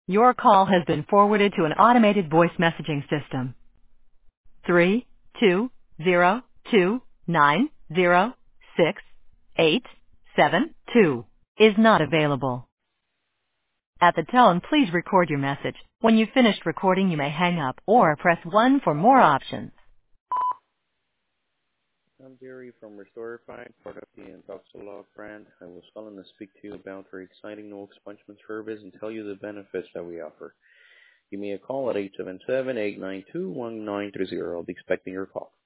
Your call has been forwarded to an automated voice messaging system. 32029068872 is not available. At the tone, please record your message. When you've finished recording, you may hang up or press 1 for more options. I'm Jerry from Restorify, part of the Intoxilog brand. I was calling to speak to you about our exciting no expungement service and tell you the benefits that we offer. Give me a call at 877-892-1930. I'll be expecting your call.